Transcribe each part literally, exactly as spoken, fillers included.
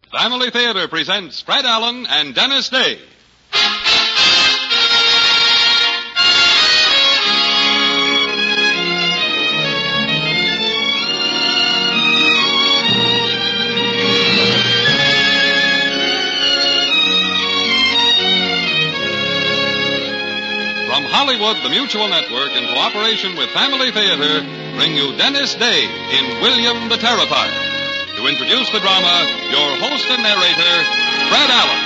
Family Theater presents Fred Allen and Dennis Day. From Hollywood, the Mutual Network, in cooperation with Family Theater, bring you Dennis Day in William the Terrifier. To introduce the drama, your host and narrator, Fred Allen.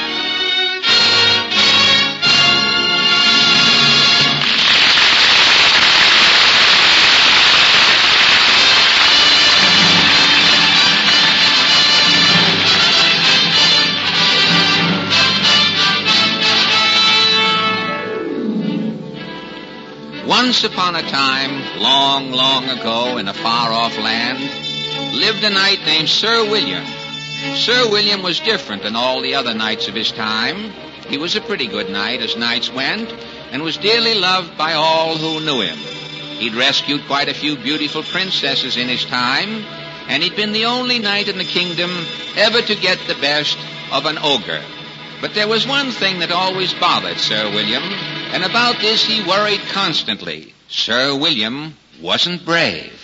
Once upon a time, long, long ago, in a far-off land, lived a knight named Sir William. Sir William was different than all the other knights of his time. He was a pretty good knight, as knights went, and was dearly loved by all who knew him. He'd rescued quite a few beautiful princesses in his time, and he'd been the only knight in the kingdom ever to get the best of an ogre. But there was one thing that always bothered Sir William, and about this he worried constantly. Sir William wasn't brave.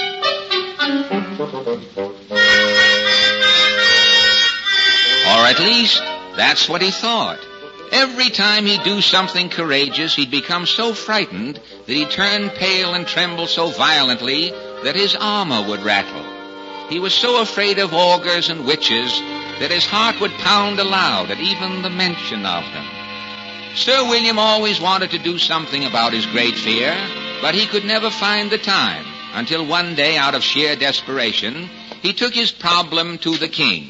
Or at least, that's what he thought. Every time he'd do something courageous, he'd become so frightened that he'd turn pale and tremble so violently that his armor would rattle. He was so afraid of ogres and witches that his heart would pound aloud at even the mention of them. Sir William always wanted to do something about his great fear, but he could never find the time, until one day, out of sheer desperation, he took his problem to the king.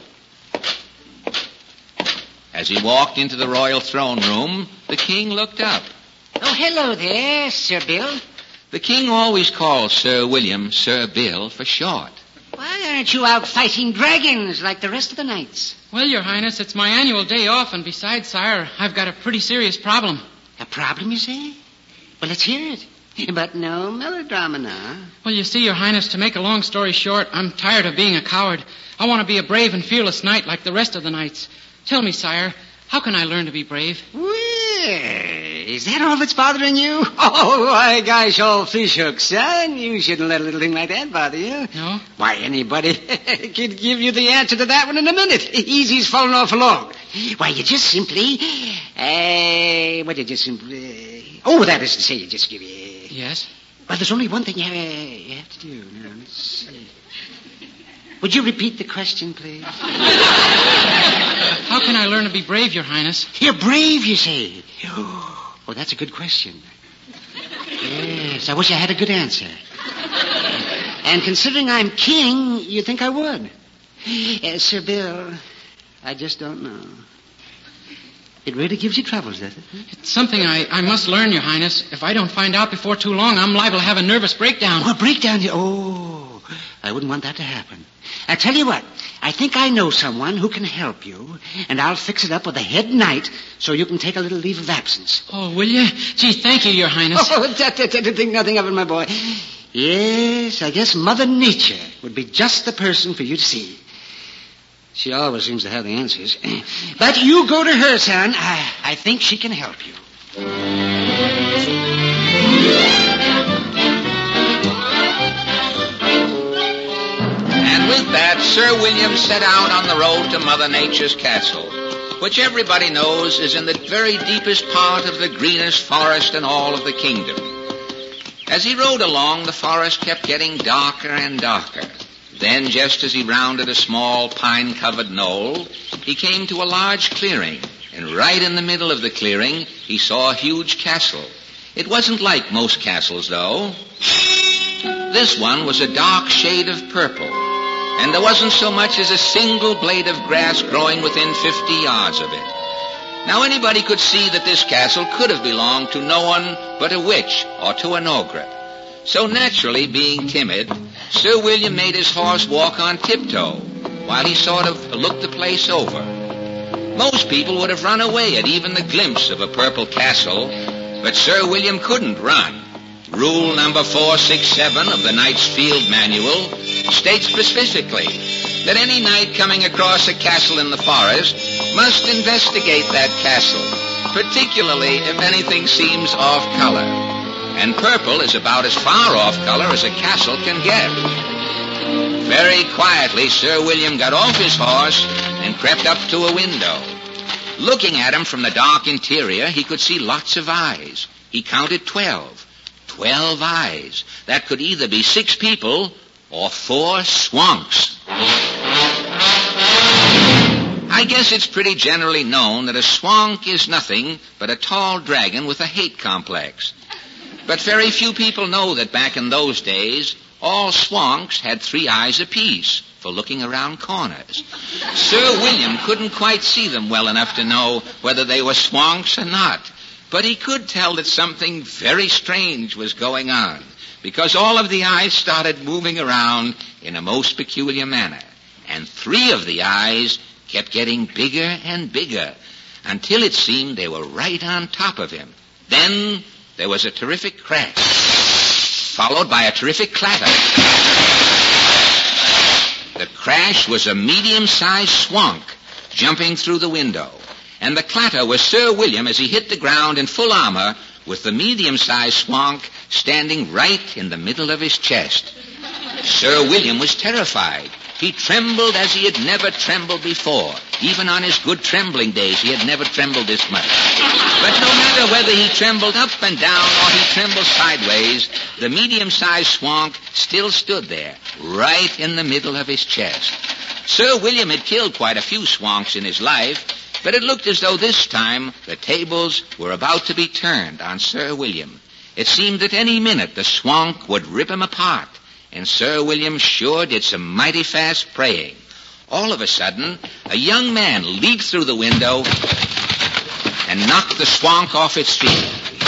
As he walked into the royal throne room, the king looked up. Oh, hello there, Sir Bill. The king always called Sir William Sir Bill for short. Why aren't you out fighting dragons like the rest of the knights? Well, Your Highness, it's my annual day off, and besides, sire, I've got a pretty serious problem. A problem, you say? Well, let's hear it. But no melodrama now. Well, you see, Your Highness, to make a long story short, I'm tired of being a coward. I want to be a brave and fearless knight like the rest of the knights. Tell me, sire, how can I learn to be brave? Well, is that all that's bothering you? Oh, why, gosh, all fish hooks, son. You shouldn't let a little thing like that bother you. No? Why, anybody could give you the answer to that one in a minute. Easy as falling off a log. Why, you just simply... Uh, what, you just simply... Oh, that is to say, you just give you... Yes? Well, there's only one thing you have, you have to do. Now, let's see. Would you repeat the question, please? How can I learn to be brave, Your Highness? You're brave, you say. Oh, that's a good question. Yes, I wish I had a good answer. And considering I'm king, you think I would. Uh, Sir Bill, I just don't know. It really gives you troubles, does it? It's something I, I must learn, Your Highness. If I don't find out before too long, I'm liable to have a nervous breakdown. Oh, a breakdown? Oh, I wouldn't want that to happen. I tell you what, I think I know someone who can help you, and I'll fix it up with the head knight so you can take a little leave of absence. Oh, will you? Gee, thank you, Your Highness. Oh, that, that, that, think nothing of it, my boy. Yes, I guess Mother Nature would be just the person for you to see. She always seems to have the answers. But you go to her, son. I, I think she can help you. And with that, Sir William set out on the road to Mother Nature's castle, which everybody knows is in the very deepest part of the greenest forest in all of the kingdom. As he rode along, the forest kept getting darker and darker. Then, just as he rounded a small pine-covered knoll, he came to a large clearing, and right in the middle of the clearing, he saw a huge castle. It wasn't like most castles, though. This one was a dark shade of purple, and there wasn't so much as a single blade of grass growing within fifty yards of it. Now, anybody could see that this castle could have belonged to no one but a witch or to an ogre. So naturally, being timid, Sir William made his horse walk on tiptoe while he sort of looked the place over. Most people would have run away at even the glimpse of a purple castle, but Sir William couldn't run. Rule number four six seven of the Knight's Field Manual states specifically that any knight coming across a castle in the forest must investigate that castle, particularly if anything seems off color. And purple is about as far off color as a castle can get. Very quietly, Sir William got off his horse and crept up to a window. Looking at him from the dark interior, he could see lots of eyes. He counted twelve. Twelve eyes. That could either be six people or four swanks. I guess it's pretty generally known that a swank is nothing but a tall dragon with a hate complex. But very few people know that back in those days, all swanks had three eyes apiece for looking around corners. Sir William couldn't quite see them well enough to know whether they were swanks or not. But he could tell that something very strange was going on, because all of the eyes started moving around in a most peculiar manner. And three of the eyes kept getting bigger and bigger, until it seemed they were right on top of him. Then there was a terrific crash, followed by a terrific clatter. The crash was a medium-sized swank jumping through the window. And the clatter was Sir William as he hit the ground in full armor with the medium-sized swank standing right in the middle of his chest. Sir William was terrified. He trembled as he had never trembled before. Even on his good trembling days, he had never trembled this much. But no matter whether he trembled up and down or he trembled sideways, the medium-sized swank still stood there, right in the middle of his chest. Sir William had killed quite a few swanks in his life, but it looked as though this time the tables were about to be turned on Sir William. It seemed that any minute the swank would rip him apart, and Sir William sure did some mighty fast praying. All of a sudden, a young man leaped through the window and knocked the swank off its feet.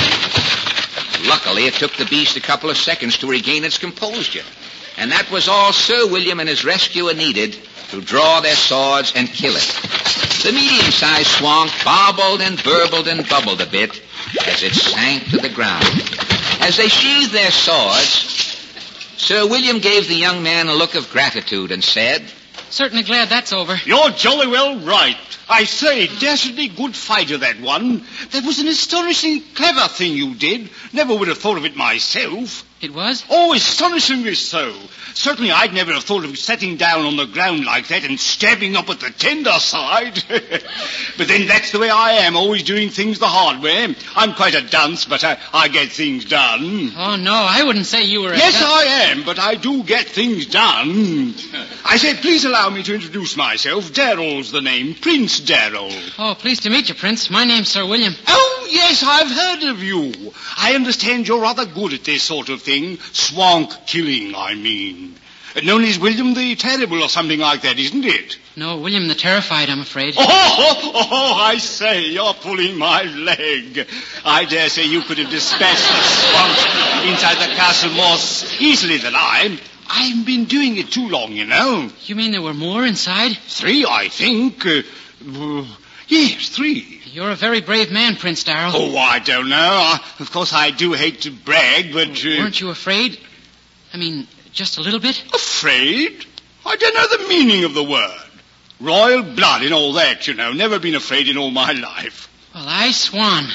Luckily, it took the beast a couple of seconds to regain its composure, and that was all Sir William and his rescuer needed to draw their swords and kill it. The medium-sized swank bobbled and burbled and bubbled a bit as it sank to the ground. As they sheathed their swords, Sir William gave the young man a look of gratitude and said, "Certainly glad that's over." "You're jolly well right. I say, dastardly good fighter, that one. That was an astonishingly clever thing you did. Never would have thought of it myself." "It was?" "Oh, astonishingly so. Certainly I'd never have thought of sitting down on the ground like that and stabbing up at the tender side. But then that's the way I am, always doing things the hard way. I'm quite a dunce, but I, I get things done." "Oh, no, I wouldn't say you were a Yes, dun- I am, but I do get things done. I say, please allow me to introduce myself. Darrell's the name, Prince Darrell." "Oh, pleased to meet you, Prince. My name's Sir William." "Oh, yes, I've heard of you. I understand you're rather good at this sort of thing. Swank killing, I mean. Known as William the Terrible or something like that, isn't it?" "No, William the Terrified, I'm afraid." Oh, oh, oh, oh, I say, you're pulling my leg. I dare say you could have dispatched the swamps inside the castle more easily than I. I've been doing it too long, you know. "You mean there were more inside?" Three, I think. Uh, uh, yes, three. "You're a very brave man, Prince Darrell." Oh, I don't know. Uh, of course, I do hate to brag, but... Uh, Weren't you afraid? I mean, just a little bit? Afraid? I don't know the meaning of the word. Royal blood and all that, you know. Never been afraid in all my life. Well, I swan.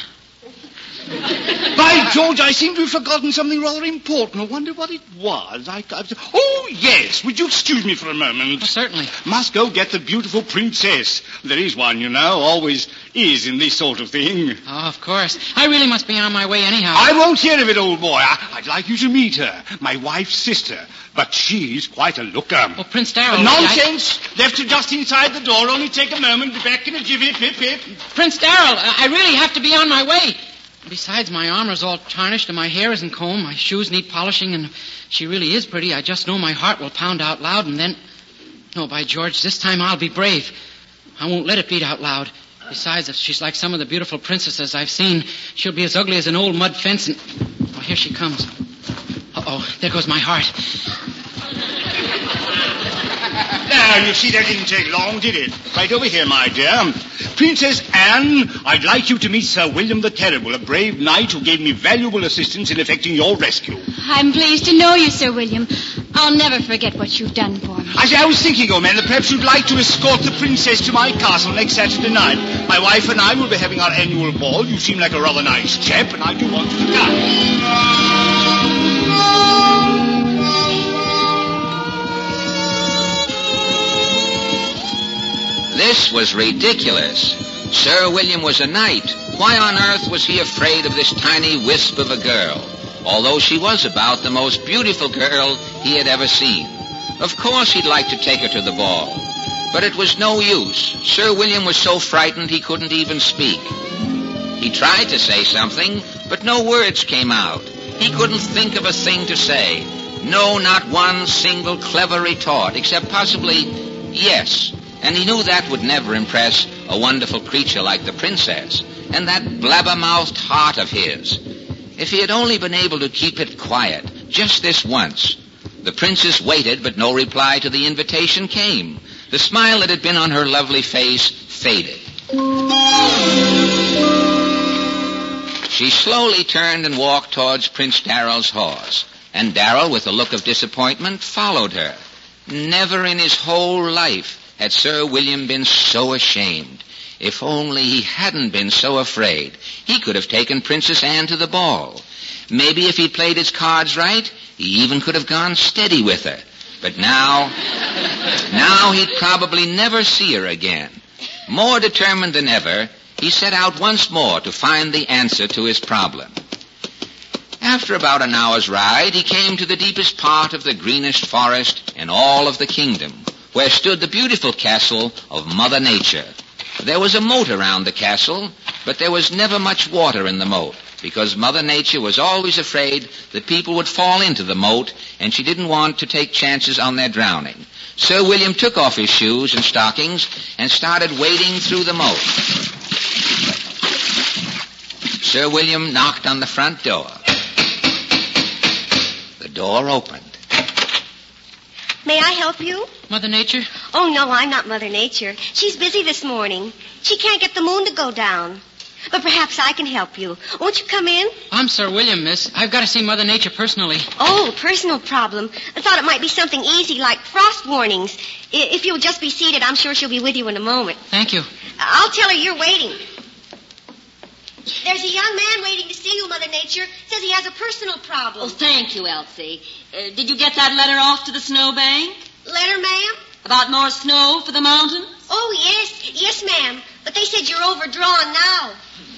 By George, I seem to have forgotten something rather important. I wonder what it was. I, I, oh, yes. Would you excuse me for a moment? Oh, certainly. Must go get the beautiful princess. There is one, you know. Always is in this sort of thing. Oh, of course. I really must be on my way anyhow. I won't hear of it, old boy. I, I'd like you to meet her. My wife's sister. But she's quite a looker. Oh, Prince Darrell. Nonsense! I... Left her just inside the door. Only take a moment. Be back in a jiffy. Pip, pip. Prince Darrell, I really have to be on my way. Besides, my armor's all tarnished and my hair isn't combed. My shoes need polishing, and if she really is pretty, I just know my heart will pound out loud, and then... No, by George, this time I'll be brave. I won't let it beat out loud. Besides, if she's like some of the beautiful princesses I've seen, she'll be as ugly as an old mud fence, and... Oh, here she comes. Uh-oh, there goes my heart. Now, Well, you see, that didn't take long, did it? Right over here, my dear. Princess Anne, I'd like you to meet Sir William the Terrible, a brave knight who gave me valuable assistance in effecting your rescue. I'm pleased to know you, Sir William. I'll never forget what you've done for me. I, I was thinking, old man, that perhaps you'd like to escort the princess to my castle next Saturday night. My wife and I will be having our annual ball. You seem like a rather nice chap, and I do want you to come. This was ridiculous. Sir William was a knight. Why on earth was he afraid of this tiny wisp of a girl, although she was about the most beautiful girl he had ever seen? Of course he'd like to take her to the ball, but it was no use. Sir William was so frightened he couldn't even speak. He tried to say something, but no words came out. He couldn't think of a thing to say. No, not one single clever retort, except possibly yes. And he knew that would never impress a wonderful creature like the princess, and that blabbermouthed heart of his. If he had only been able to keep it quiet, just this once. The princess waited, but no reply to the invitation came. The smile that had been on her lovely face faded. She slowly turned and walked towards Prince Darrell's horse, and Darrell, with a look of disappointment, followed her. Never in his whole life had Sir William been so ashamed. If only he hadn't been so afraid, he could have taken Princess Anne to the ball. Maybe if he'd played his cards right, he even could have gone steady with her. But now, now he'd probably never see her again. More determined than ever, he set out once more to find the answer to his problem. After about an hour's ride, he came to the deepest part of the greenest forest in all of the kingdom, where stood the beautiful castle of Mother Nature. There was a moat around the castle, but there was never much water in the moat, because Mother Nature was always afraid that people would fall into the moat, and she didn't want to take chances on their drowning. Sir William took off his shoes and stockings and started wading through the moat. Sir William knocked on the front door. The door opened. May I help you? Mother Nature? Oh, no, I'm not Mother Nature. She's busy this morning. She can't get the moon to go down. But perhaps I can help you. Won't you come in? I'm Sir William, miss. I've got to see Mother Nature personally. Oh, personal problem. I thought it might be something easy like frost warnings. I- if you'll just be seated, I'm sure she'll be with you in a moment. Thank you. I'll tell her you're waiting. There's a young man waiting to see you, Mother Nature. Says he has a personal problem. Oh, thank you, Elsie. Uh, did you get that letter off to the snowbank? Letter, ma'am? About more snow for the mountains? Oh, yes. Yes, ma'am. But they said you're overdrawn now.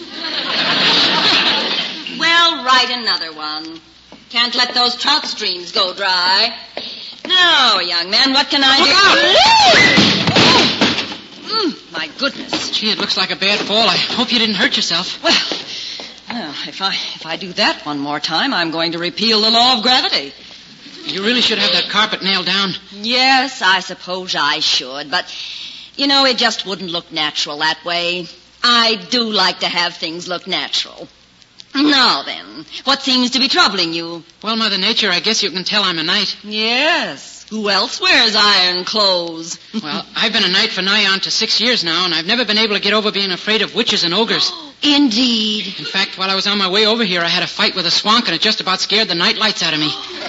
Well, write another one. Can't let those trout streams go dry. Now, young man, what can I do? Oh, mm, my goodness. Gee, it looks like a bad fall. I hope you didn't hurt yourself. Well, well, if I if I do that one more time, I'm going to repeal the law of gravity. You really should have that carpet nailed down. Yes, I suppose I should, but, you know, it just wouldn't look natural that way. I do like to have things look natural. Now then, what seems to be troubling you? Well, Mother Nature, I guess you can tell I'm a knight. Yes. Who else wears iron clothes? Well, I've been a knight for nigh on to six years now, and I've never been able to get over being afraid of witches and ogres. Indeed. In fact, while I was on my way over here, I had a fight with a swank, and it just about scared the night lights out of me.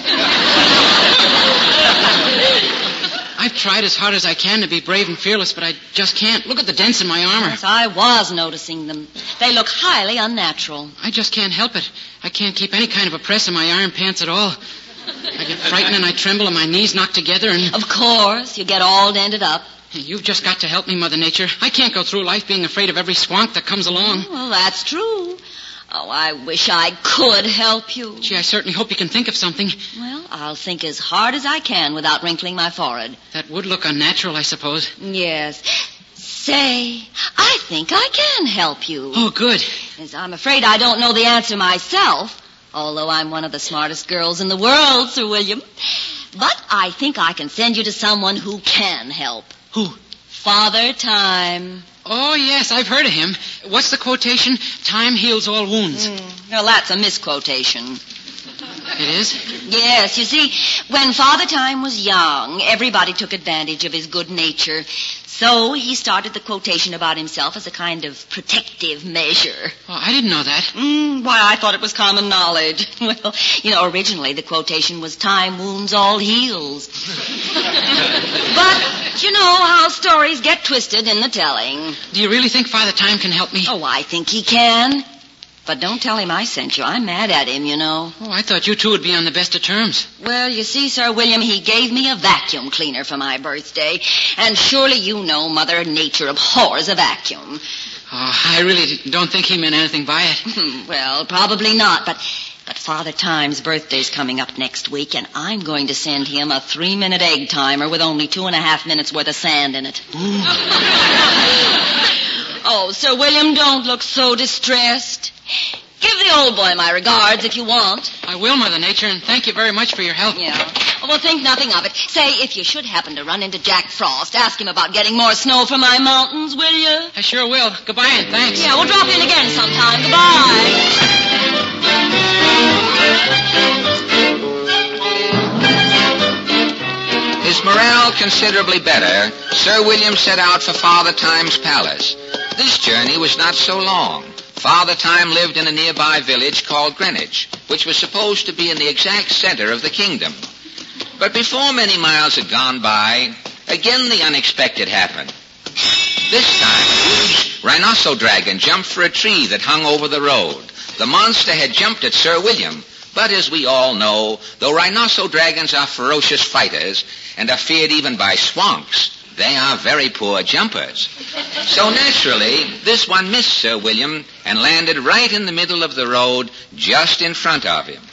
I've tried as hard as I can to be brave and fearless, but I just can't. Look at the dents in my armor. Yes, I was noticing them. They look highly unnatural. I just can't help it. I can't keep any kind of a press in my iron pants at all. I get frightened and I tremble and my knees knock together and... Of course, you get all dented up. You've just got to help me, Mother Nature. I can't go through life being afraid of every swank that comes along. Well, that's true. Oh, I wish I could help you. Gee, I certainly hope you can think of something. Well, I'll think as hard as I can without wrinkling my forehead. That would look unnatural, I suppose. Yes. Say, I think I can help you. Oh, good. Yes, I'm afraid I don't know the answer myself, although I'm one of the smartest girls in the world, Sir William. But I think I can send you to someone who can help. Who? Father Time. Oh, yes, I've heard of him. What's the quotation? Time heals all wounds. Mm, well, that's a misquotation. It is? Yes, you see, when Father Time was young, everybody took advantage of his good nature. So he started the quotation about himself as a kind of protective measure. Oh, I didn't know that. Mm, why, I thought it was common knowledge. Well, you know, originally the quotation was time wounds, all heals. But you know how stories get twisted in the telling. Do you really think Father Time can help me? Oh, I think he can. But don't tell him I sent you. I'm mad at him, you know. Oh, I thought you two would be on the best of terms. Well, you see, Sir William, he gave me a vacuum cleaner for my birthday. And surely you know Mother Nature abhors a vacuum. Oh, I really don't think he meant anything by it. Well, probably not, but... But Father Time's birthday's coming up next week, and I'm going to send him a three-minute egg timer with only two and a half minutes worth of sand in it. Oh, Sir William, don't look so distressed. Give the old boy my regards if you want. I will, Mother Nature, and thank you very much for your help. Yeah. Well, think nothing of it. Say, if you should happen to run into Jack Frost, ask him about getting more snow for my mountains, will you? I sure will. Goodbye and thanks. Yeah, we'll drop in again sometime. Goodbye. His morale considerably better, Sir William set out for Father Time's palace. This journey was not so long. Father Time lived in a nearby village called Greenwich, which was supposed to be in the exact center of the kingdom. But before many miles had gone by, again the unexpected happened. This time, a huge rhinoceros dragon jumped for a tree that hung over the road. The monster had jumped at Sir William, but as we all know, though rhinoceros dragons are ferocious fighters and are feared even by swamps, they are very poor jumpers. So naturally, this one missed Sir William and landed right in the middle of the road, just in front of him.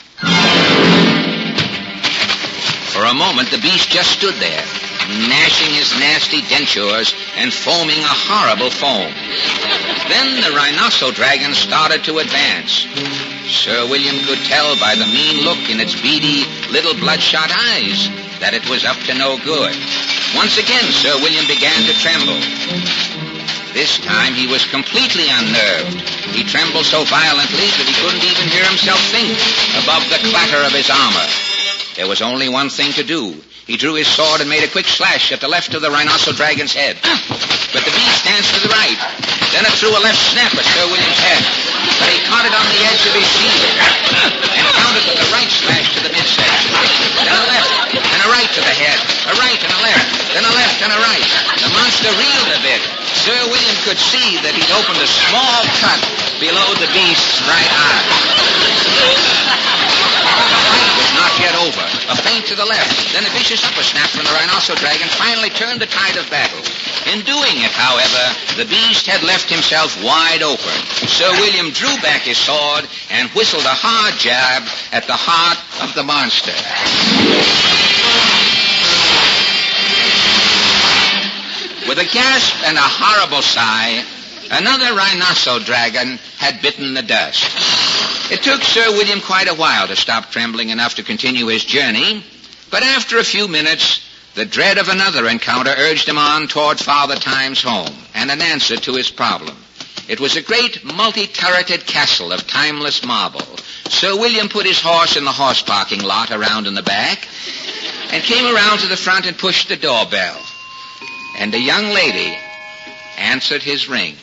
For a moment, the beast just stood there, gnashing his nasty dentures and foaming a horrible foam. Then the rhinoceros dragon started to advance. Sir William could tell by the mean look in its beady, little bloodshot eyes that it was up to no good. Once again, Sir William began to tremble. This time he was completely unnerved. He trembled so violently that he couldn't even hear himself think above the clatter of his armor. There was only one thing to do. He drew his sword and made a quick slash at the left of the rhinoceros dragon's head. But the beast danced to the right. Then it threw a left snap at Sir William's head. But he caught it on the edge of his shield and countered with a right slash to the midsection. Then a left and a right to the head. A right and a left. Then a left and a right. The monster reeled a bit. Sir William could see that he'd opened a small cut below the beast's right eye. Not yet over. A feint to the left. Then a vicious upper snap from the rhinoceros dragon finally turned the tide of battle. In doing it, however, the beast had left himself wide open. Sir William drew back his sword and whistled a hard jab at the heart of the monster. With a gasp and a horrible sigh, another rhinoceros dragon had bitten the dust. It took Sir William quite a while to stop trembling enough to continue his journey, but after a few minutes, the dread of another encounter urged him on toward Father Time's home and an answer to his problem. It was a great multi-turreted castle of timeless marble. Sir William put his horse in the horse parking lot around in the back and came around to the front and pushed the doorbell. And a young lady answered his ring.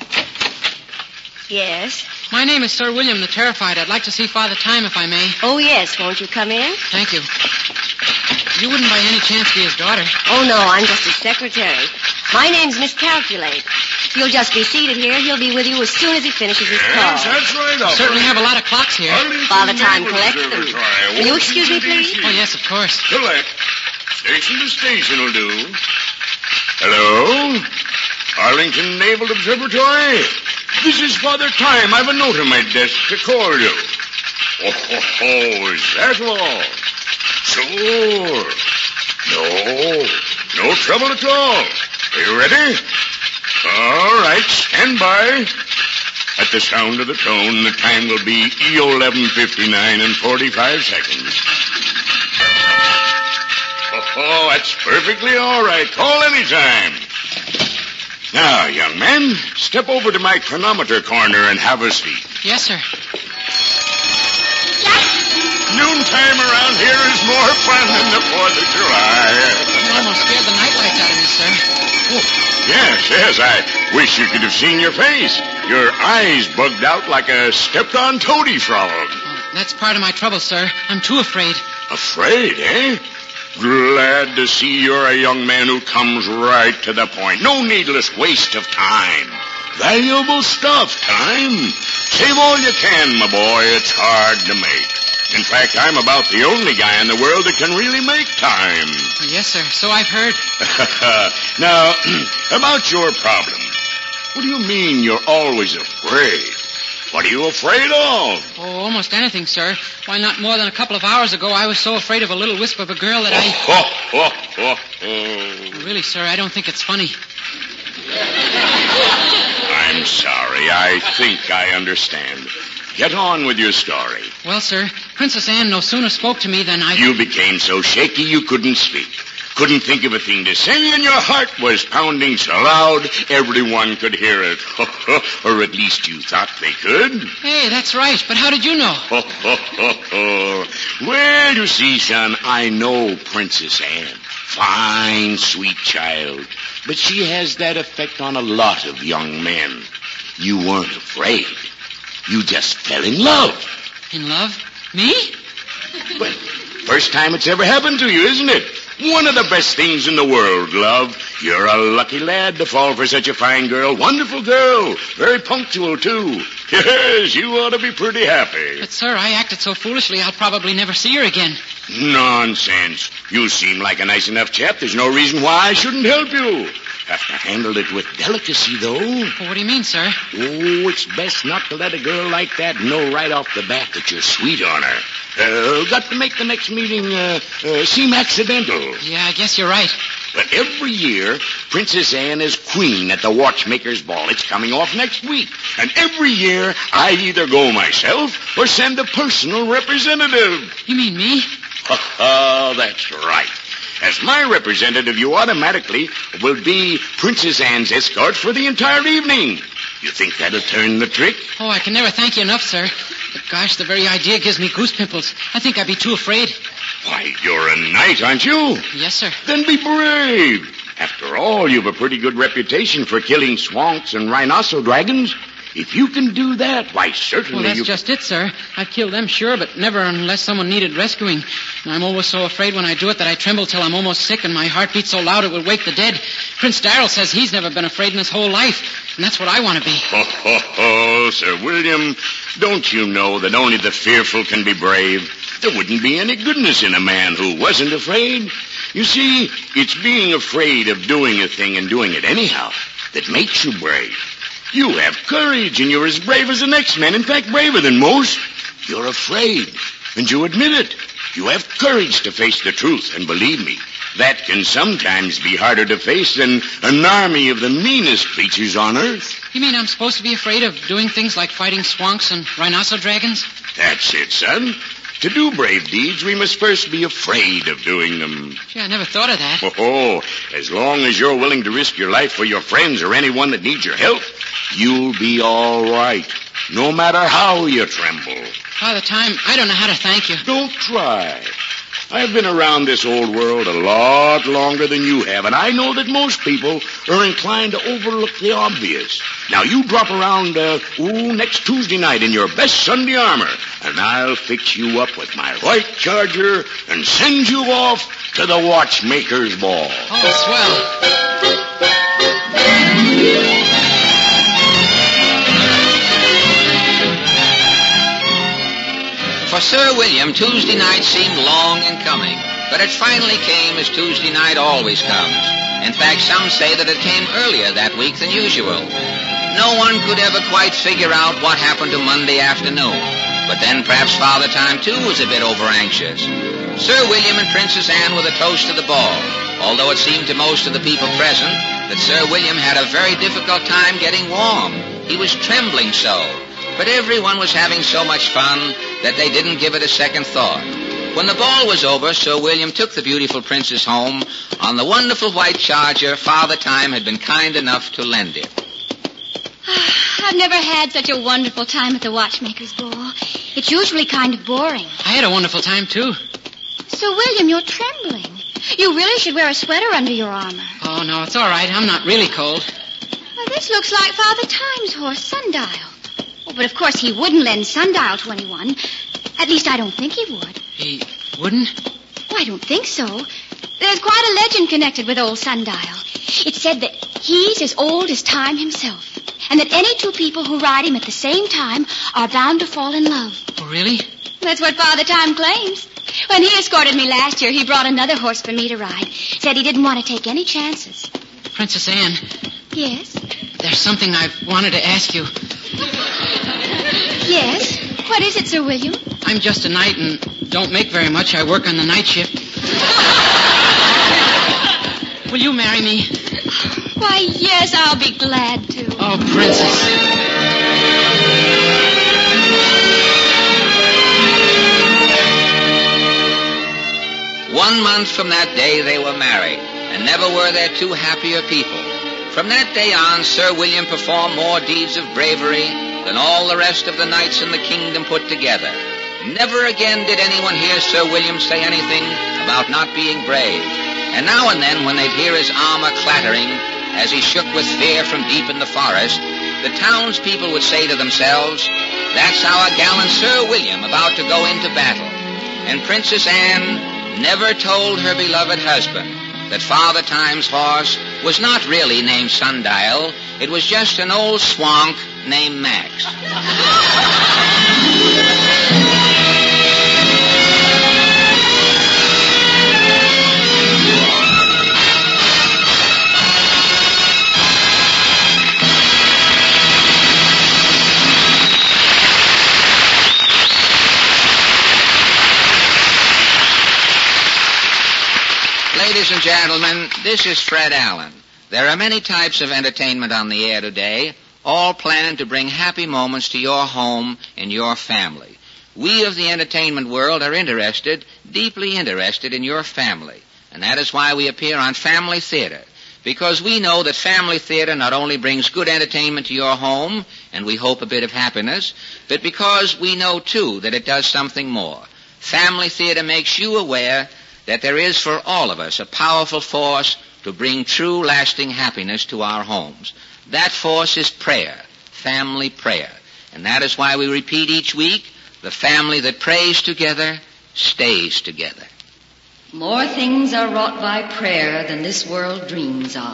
Yes? My name is Sir William the Terrified. I'd like to see Father Time, if I may. Oh, yes. Won't you come in? Thank you. You wouldn't by any chance be his daughter? Oh, no. I'm just his secretary. My name's Miss Calculate. You'll just be seated here. He'll be with you as soon as he finishes his call. Yes, that's right. We certainly have a lot of clocks here. Father Time collects them. Will you excuse me, please? Oh, yes, of course. Collect. Station to station will do. Hello? Arlington Naval Observatory? This is Father Time. I've a note on my desk to call you. Oh, ho, ho, is that all? Sure. No, no trouble at all. Are you ready? All right, stand by. At the sound of the tone, the time will be E eleven fifty-nine and forty-five seconds. Oh, oh, that's perfectly all right. Call any time. Now, young man, step over to my chronometer corner and have a seat. Yes, sir. noontime around here is more fun than the Fourth of July. You almost scared the nightlights out of me, sir. Oh, yes, yes. I wish you could have seen your face. Your eyes bugged out like a stepped-on toady frog. Oh, that's part of my trouble, sir. I'm too afraid. Afraid, eh? Glad to see you're a young man who comes right to the point. No needless waste of time. Valuable stuff, time. Save all you can, my boy. It's hard to make. In fact, I'm about the only guy in the world that can really make time. Yes, sir. So I've heard. Now, about your problem. What do you mean you're always afraid? What are you afraid of? Oh, almost anything, sir. Why, not more than a couple of hours ago, I was so afraid of a little wisp of a girl that I... Oh, oh, oh, oh. Really, sir, I don't think it's funny. I'm sorry. I think I understand. Get on with your story. Well, sir, Princess Anne no sooner spoke to me than I... You became so shaky you couldn't speak. Couldn't think of a thing to say, and your heart was pounding so loud everyone could hear it. Or at least you thought they could. Hey, that's right. But how did you know? Well, you see, son, I know Princess Anne. Fine, sweet child. But she has that effect on a lot of young men. You weren't afraid. You just fell in love. In love? Me? Well, first time it's ever happened to you, isn't it? One of the best things in the world, love. You're a lucky lad to fall for such a fine girl. Wonderful girl. Very punctual, too. Yes, you ought to be pretty happy. But, sir, I acted so foolishly I'll probably never see her again. Nonsense. You seem like a nice enough chap. There's no reason why I shouldn't help you. Have to handle it with delicacy, though. Well, what do you mean, sir? Oh, it's best not to let a girl like that know right off the bat that you're sweet on her. Uh, got to make the next meeting uh, uh, seem accidental. Yeah, I guess you're right. But every year, Princess Anne is queen at the watchmaker's ball. It's coming off next week. And every year, I either go myself or send a personal representative. You mean me? Oh, that's right. As my representative, you automatically will be Princess Anne's escort for the entire evening. You think that'll turn the trick? Oh, I can never thank you enough, sir. But gosh, the very idea gives me goose pimples. I think I'd be too afraid. Why, you're a knight, aren't you? Yes, sir. Then be brave. After all, you've a pretty good reputation for killing swamps and rhinoceros dragons. If you can do that, why, certainly Well, that's you... just it, sir. I'd kill them, sure, but never unless someone needed rescuing. And I'm always so afraid when I do it that I tremble till I'm almost sick and my heart beats so loud it would wake the dead. Prince Darrell says he's never been afraid in his whole life, and that's what I want to be. Ho, ho, ho, Sir William. Don't you know that only the fearful can be brave? There wouldn't be any goodness in a man who wasn't afraid. You see, it's being afraid of doing a thing and doing it anyhow that makes you brave. You have courage, and you're as brave as the next man. In fact, braver than most. You're afraid, and you admit it. You have courage to face the truth, and believe me, that can sometimes be harder to face than an army of the meanest creatures on earth. You mean I'm supposed to be afraid of doing things like fighting swonks and rhinoceros dragons? That's it, son. To do brave deeds, we must first be afraid of doing them. Gee, I never thought of that. Oh, as long as you're willing to risk your life for your friends or anyone that needs your help, you'll be all right, no matter how you tremble. Father Time, I don't know how to thank you. Don't try. I've been around this old world a lot longer than you have, and I know that most people are inclined to overlook the obvious. Now, you drop around, uh, ooh, next Tuesday night in your best Sunday armor, and I'll fix you up with my white charger and send you off to the watchmaker's ball. Oh, swell. For Sir William, Tuesday night seemed long in coming, but it finally came as Tuesday night always comes. In fact, some say that it came earlier that week than usual. No one could ever quite figure out what happened to Monday afternoon, but then perhaps Father Time, too, was a bit over-anxious. Sir William and Princess Anne were the toast of the ball, although it seemed to most of the people present that Sir William had a very difficult time getting warm. He was trembling so. But everyone was having so much fun that they didn't give it a second thought. When the ball was over, Sir William took the beautiful princess home on the wonderful white charger Father Time had been kind enough to lend him. I've never had such a wonderful time at the watchmaker's ball. It's usually kind of boring. I had a wonderful time, too. Sir William, you're trembling. You really should wear a sweater under your armor. Oh, no, it's all right. I'm not really cold. Well, this looks like Father Time's horse, Sundial. Oh, but of course he wouldn't lend Sundial to anyone. At least I don't think he would. He wouldn't? Oh, I don't think so. There's quite a legend connected with old Sundial. It said that he's as old as Time himself, and that any two people who ride him at the same time are bound to fall in love. Oh, really? That's what Father Time claims. When he escorted me last year, he brought another horse for me to ride. Said he didn't want to take any chances. Princess Anne. Yes? There's something I've wanted to ask you. Yes? What is it, Sir William? I'm just a knight and don't make very much. I work on the night shift. Will you marry me? Why, yes, I'll be glad to. Oh, Princess. One month from that day they were married, and never were there two happier people. From that day on, Sir William performed more deeds of bravery than all the rest of the knights in the kingdom put together. Never again did anyone hear Sir William say anything about not being brave. And now and then, when they'd hear his armor clattering as he shook with fear from deep in the forest, the townspeople would say to themselves, "That's our gallant Sir William about to go into battle." And Princess Anne never told her beloved husband that Father Time's horse was not really named Sundial. It was just an old swank named Max. Ladies and gentlemen, this is Fred Allen. There are many types of entertainment on the air today, all planned to bring happy moments to your home and your family. We of the entertainment world are interested, deeply interested in your family, and that is why we appear on Family Theater, because we know that Family Theater not only brings good entertainment to your home, and we hope a bit of happiness, but because we know, too, that it does something more. Family Theater makes you aware that there is for all of us a powerful force to bring true, lasting happiness to our homes. That force is prayer, family prayer. And that is why we repeat each week, the family that prays together stays together. More things are wrought by prayer than this world dreams of.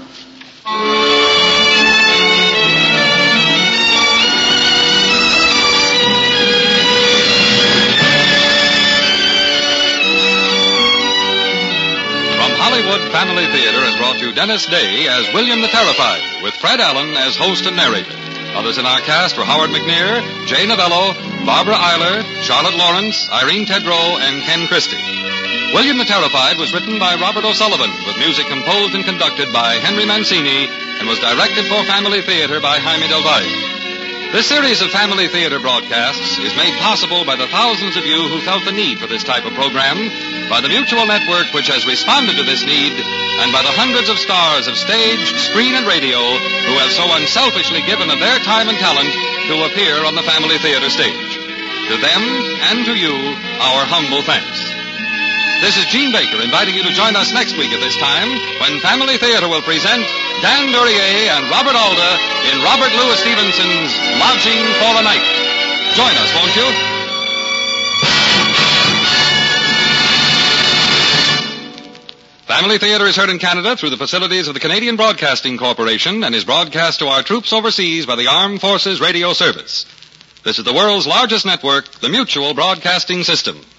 Hollywood Family Theater has brought you Dennis Day as William the Terrified, with Fred Allen as host and narrator. Others in our cast were Howard McNear, Jay Novello, Barbara Eiler, Charlotte Lawrence, Irene Tedrow, and Ken Christie. William the Terrified was written by Robert O'Sullivan, with music composed and conducted by Henry Mancini, and was directed for Family Theater by Jaime Del Valle. This series of Family Theater broadcasts is made possible by the thousands of you who felt the need for this type of program, by the Mutual Network which has responded to this need, and by the hundreds of stars of stage, screen, and radio who have so unselfishly given of their time and talent to appear on the Family Theater stage. To them and to you, our humble thanks. This is Gene Baker inviting you to join us next week at this time when Family Theater will present Dan Duryea and Robert Alda in Robert Louis Stevenson's Lodging for the Night. Join us, won't you? Family Theater is heard in Canada through the facilities of the Canadian Broadcasting Corporation and is broadcast to our troops overseas by the Armed Forces Radio Service. This is the world's largest network, the Mutual Broadcasting System.